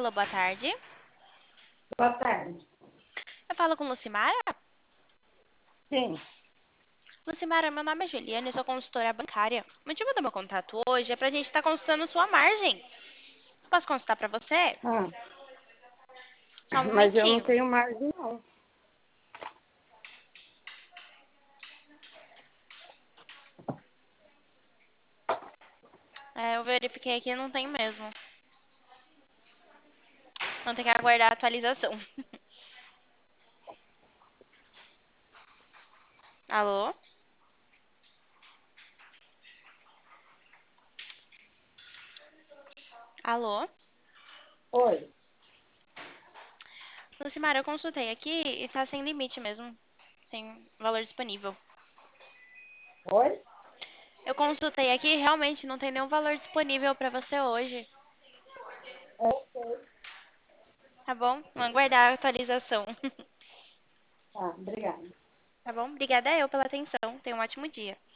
Alô, boa tarde. Boa tarde. Eu falo com Lucimara? Sim. Lucimara, meu nome é Juliana e sou consultora bancária. O motivo do meu contato hoje é pra gente estar consultando sua margem. Posso consultar pra você? Ah, Só um mas eu não momentinho. tenho margem, não. Eu verifiquei aqui e não tem mesmo. Vamos ter que aguardar a atualização. Alô? Alô? Oi. Lucimara, eu consultei aqui e tá sem limite mesmo. Sem valor disponível. Oi? Eu consultei aqui e realmente não tem nenhum valor disponível pra você hoje. Ok. Tá bom? Vamos aguardar a atualização. Tá, obrigada. Tá bom? Obrigada eu pela atenção. Tenha um ótimo dia.